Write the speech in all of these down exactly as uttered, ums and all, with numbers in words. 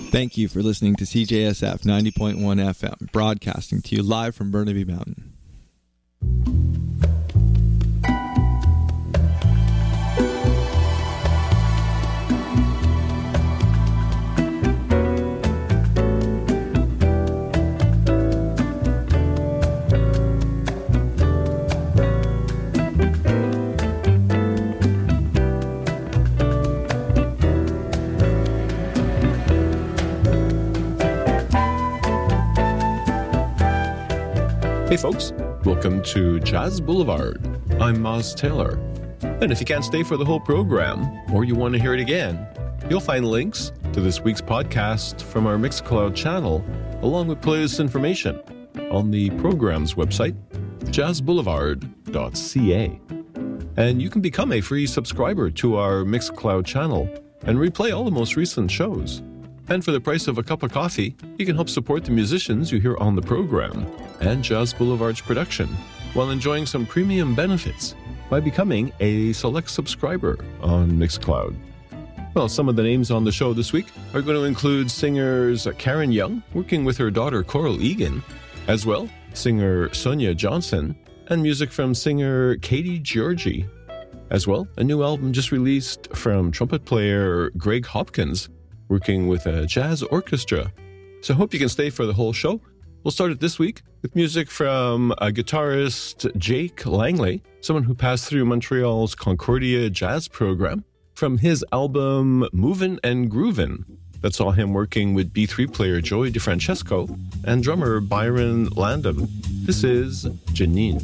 Thank you for listening to C J S F ninety point one F M, broadcasting to you live from Burnaby Mountain. Hey folks, welcome to Jazz Boulevard. I'm Moz Taylor. And if you can't stay for the whole program, or you want to hear it again, you'll find links to this week's podcast from our Mixcloud channel, along with playlist information on the program's website, jazz boulevard dot c a. And you can become a free subscriber to our Mixcloud channel and replay all the most recent shows. And for the price of a cup of coffee, you can help support the musicians you hear on the program and Jazz Boulevard's production while enjoying some premium benefits by becoming a select subscriber on Mixcloud. Well, some of the names on the show this week are going to include singers Karen Young, working with her daughter Coral Egan, as well singer Sonia Johnson, and music from singer Katie Georgie. As well, a new album just released from trumpet player Greg Hopkins, working with a jazz orchestra. So I hope you can stay for the whole show. We'll start it this week with music from a guitarist Jake Langley, someone who passed through Montreal's Concordia Jazz program, from his album Movin' and Groovin' that saw him working with B three player Joey DeFrancesco and drummer Byron Landon. This is Janine.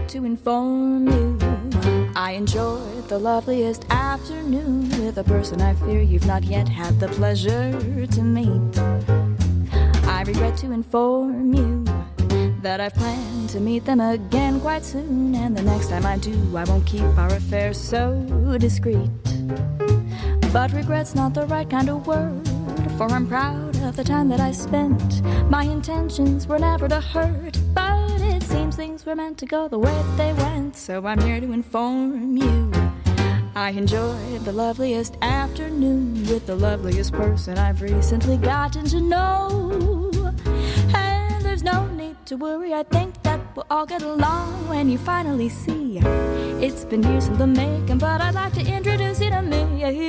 to inform you I enjoyed the loveliest afternoon with a person I fear you've not yet had the pleasure to meet. I regret to inform you that I've planned to meet them again quite soon, and the next time I do, I won't keep our affair so discreet. But regret's not the right kind of word, for I'm proud of the time that I spent. My intentions were never to hurt, but it seems things were meant to go the way they went, so I'm here to inform you I enjoyed the loveliest afternoon with the loveliest person I've recently gotten to know. And there's no need to worry, I think that we'll all get along when you finally see. It's been years in the making, but I'd like to introduce you to me.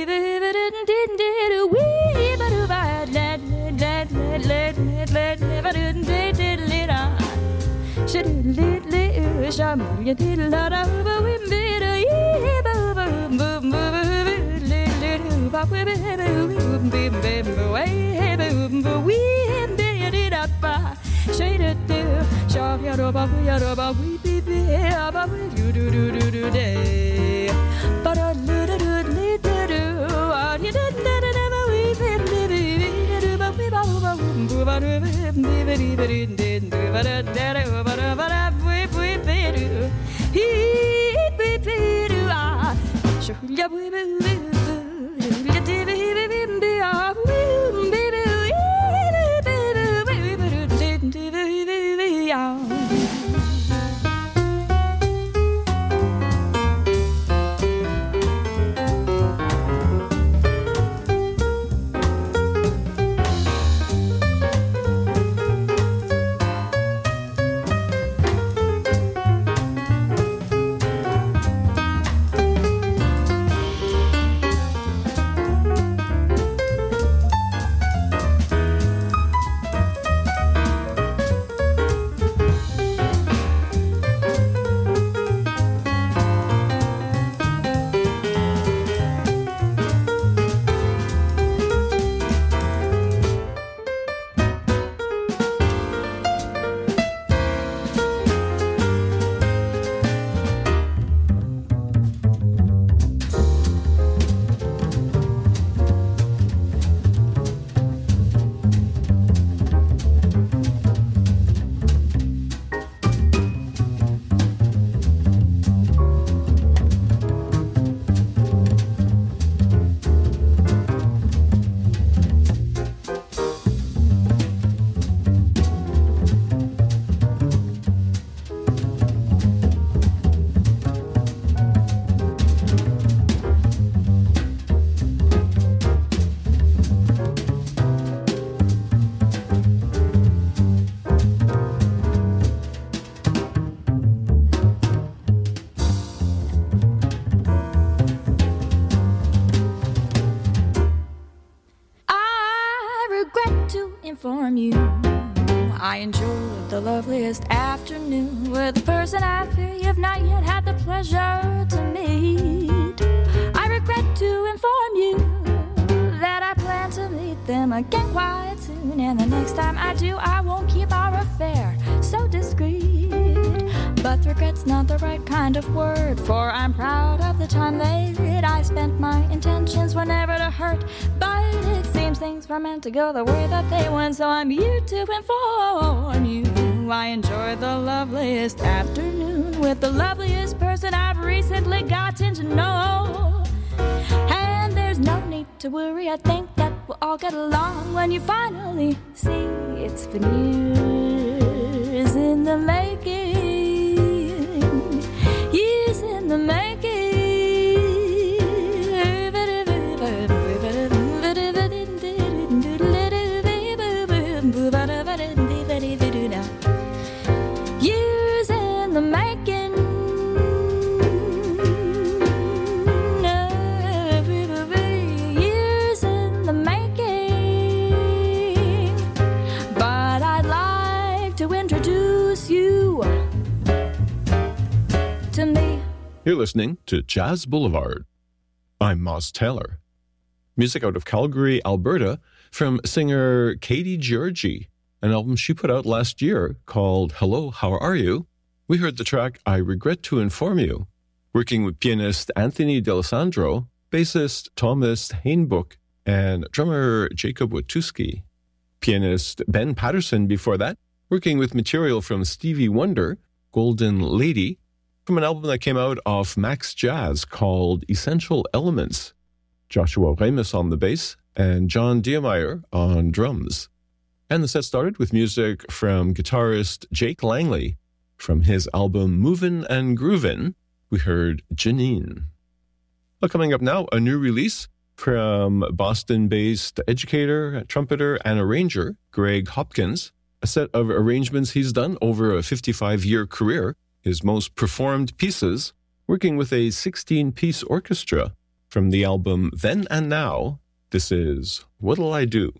Inform you I enjoyed the loveliest afternoon with a person I fear you've not yet had the pleasure to meet. I regret to inform you that I plan to meet them again quite soon, and the next time I do, I won't keep our affair so discreet. But regret's not the right kind of word, for I'm proud of the time that I spent. My intentions were never to hurt, but it seems things were meant to go the way that they went, so I'm here to inform you I enjoyed the loveliest afternoon with the loveliest person I've recently gotten to know. And there's no need to worry, I think that we'll all get along when you finally see. It's been years in the making, years in the making. Years in the making. Years in the making. But I'd like to introduce you to me. You're listening to Jazz Boulevard. I'm Moss Taylor. Music out of Calgary, Alberta, from singer Katie Georgie, an album she put out last year called Hello, How Are You? we heard the track I Regret to Inform You, working with pianist Anthony D'Alessandro, bassist Thomas Hainbuch, and drummer Jacob Watuski. Pianist Ben Patterson before that, working with material from Stevie Wonder, Golden Lady, from an album that came out off Max Jazz called Essential Elements. Joshua Remus on the bass, and John Diemeyer on drums. And the set started with music from guitarist Jake Langley. From his album Movin' and Groovin', we heard Janine. Well, coming up now, a new release from Boston-based educator, trumpeter, and arranger Greg Hopkins. A set of arrangements he's done over a fifty-five-year career, his most performed pieces, working with a sixteen-piece orchestra. From the album Then and Now, this is What'll I Do?